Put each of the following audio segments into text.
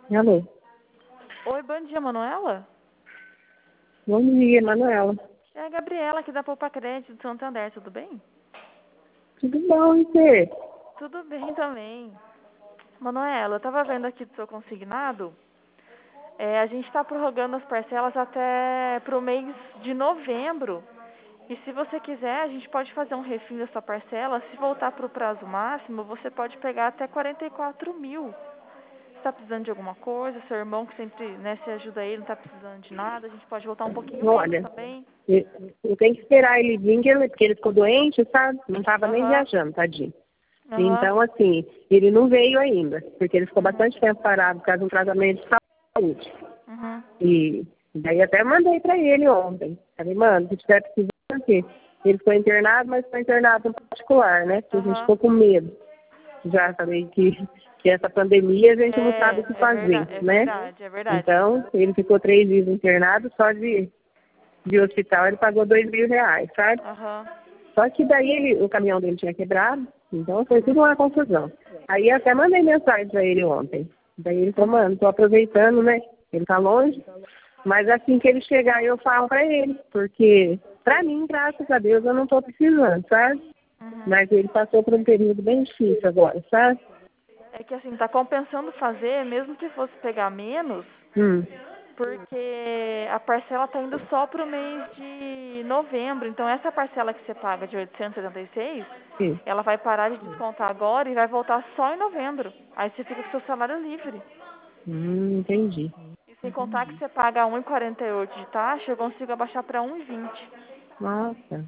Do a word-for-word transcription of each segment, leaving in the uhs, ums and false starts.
Alô? Oi, bom dia, Manuela? Bom dia, Manuela. É a Gabriela aqui da Poupa Crédito de Santander, tudo bem? Tudo bom, e você? Tudo bem também. Manuela, eu estava vendo aqui do seu consignado, é, a gente está prorrogando as parcelas até para o mês de novembro. E se você quiser, a gente pode fazer um refim da sua parcela. Se voltar para o prazo máximo, você pode pegar até quarenta e quatro mil. Você está precisando de alguma coisa? Seu irmão que sempre, né, se ajuda ele, não está precisando de nada. A gente pode voltar um pouquinho menos Olha, também. eu eu tenho que esperar ele vir, que ele- porque ele ficou doente, sabe? Não estava nem Aham, viajando, tadinho. aham, Então, assim, ele não veio ainda, porque ele ficou uhum, bastante tempo parado por causa de um tratamento de saúde. uhum, E daí até mandei para ele ontem. Falei, mano, se tiver precisando, aqui. Ele foi internado, mas foi internado no particular, né? Porque a gente aham. ficou com medo. Já falei que, que essa pandemia a gente não sabe É, o que é fazer, verdade, é né? verdade, é verdade. Então, ele ficou três dias internado, só de, de hospital ele pagou dois mil reais, sabe? Aham, Só que daí ele, o caminhão dele tinha quebrado, então foi tudo uma confusão. Aí eu até mandei mensagem para ele ontem. Daí ele falou, uhum, mano, tô aproveitando, né? Ele tá longe, mas assim que ele chegar eu falo para ele, porque pra mim, graças a Deus, eu não tô precisando, sabe? uhum. Mas ele passou por um período bem difícil agora, sabe? É que assim, tá compensando fazer, mesmo que fosse pegar menos, Hum, porque a parcela tá indo só pro mês de novembro. Então essa parcela que você paga de oitocentos e setenta e seis, sim. ela vai parar de descontar agora e vai voltar só em novembro. Aí você fica com seu salário livre. Hum, entendi. E sem contar que você paga um real e quarenta e oito de taxa, eu consigo abaixar para um real e vinte. Nossa.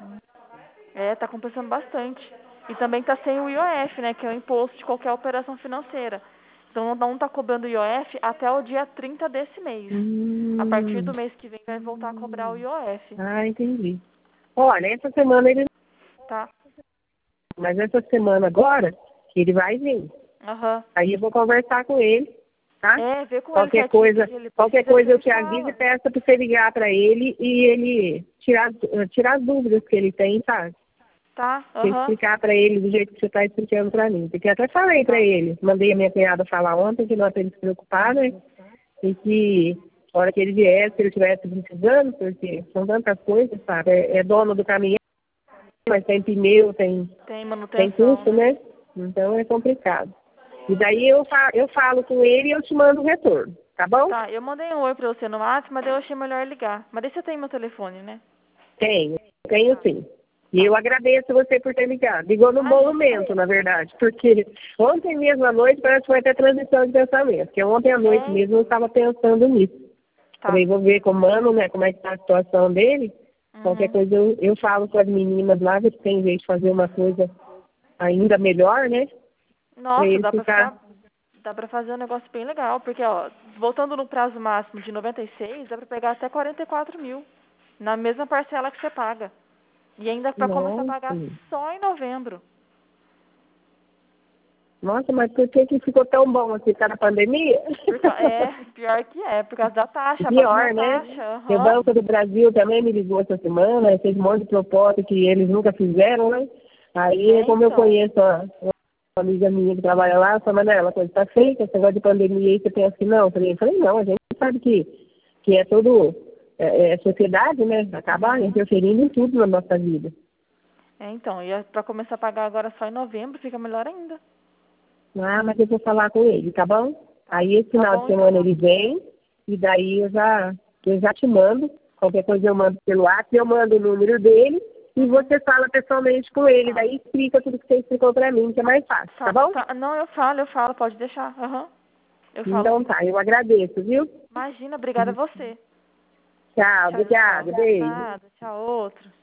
É, tá compensando bastante. E também tá sem o I O F, né, que é o imposto de qualquer operação financeira. Então não tá cobrando o I O F até o dia trinta desse mês. A partir Hum, do mês que vem vai voltar a cobrar o I O F, ah, entendi. Olha, essa semana ele tá? mas essa semana agora, ele vai vir. Aham. Aí eu vou conversar com ele, tá? É, vê com ele Qualquer certinho o que coisa, que ele qualquer precisa, você coisa eu me te aviso e fala. peço para você ligar para ele e ele tirar, as- tirar as dúvidas que ele tem, sabe? Tá? Você Aham. explicar para ele do jeito que você está explicando para mim. Porque eu até falei para Tá. ele, mandei a minha cunhada falar ontem que não é para ele se preocupar, né? E que a hora que ele viesse, se ele estivesse precisando, porque são tantas coisas, sabe? É, é dono do caminhão, mas tem pneu, tem, Tem tem manutenção, custo, né? né? Então é complicado. E daí eu, fa eu falo com ele e eu te mando o retorno, tá bom? Tá, eu mandei um oi pra você no WhatsApp, mas daí eu achei melhor ligar. Mas daí você tem meu telefone, né? Tenho, tenho Tá, sim. E tá. eu agradeço você por ter ligado. Ligou num bom Imagina. momento, na verdade, porque ontem mesmo à noite parece que vai ter transição de pensamento, porque ontem à noite É, mesmo eu estava pensando nisso. tá. Falei, vou ver com o mano, né, como é que tá a situação dele. Qualquer Uhum. coisa eu, eu falo com as meninas lá, ver se tem jeito de fazer uma coisa ainda melhor, né? Pra Nossa, ele dá pra ficar. ficar. Dá pra fazer um negócio bem legal, porque, ó, voltando no prazo máximo de noventa e seis, dá pra pegar até quarenta e quatro mil. Na mesma parcela que você paga. E ainda pra começar a pagar Nossa, só em novembro. nossa, mas por que que ficou tão bom assim, por causa da pandemia? Por ca- É, pior que é, por causa da taxa, abaixou a Pior, né? taxa, O aham. Banco do Brasil também me ligou essa semana, fez um monte de proposta que eles nunca fizeram, né? Aí, É, como eu então. conheço a, uma amiga minha que trabalha lá, eu falei, Manela, a coisa tá feita, esse negócio de pandemia aí, você pensa que não? Eu falei, eu falei, não, a gente sabe que, que é tudo, é, é sociedade, né? Acaba Uhum. interferindo em tudo na nossa vida. É, então, e é pra começar a pagar agora só em novembro, fica melhor ainda. Ah, mas eu vou falar com ele, tá bom? Tá. Aí esse Tá final de bom, então. semana ele vem e daí eu já, eu já te mando. Qualquer coisa eu mando pelo WhatsApp, eu mando o número dele e Uhum. você fala pessoalmente com ele. Tá. Daí explica tudo que você explicou pra mim, que é mais fácil, tá Tá, bom? tá. Não, eu falo, eu falo, pode deixar. Aham. Eu falo Então sim. tá, eu agradeço, viu? Imagina, obrigada a você. Tchau, Tchau, tchau. obrigada, beijo. Nada, tchau, outro.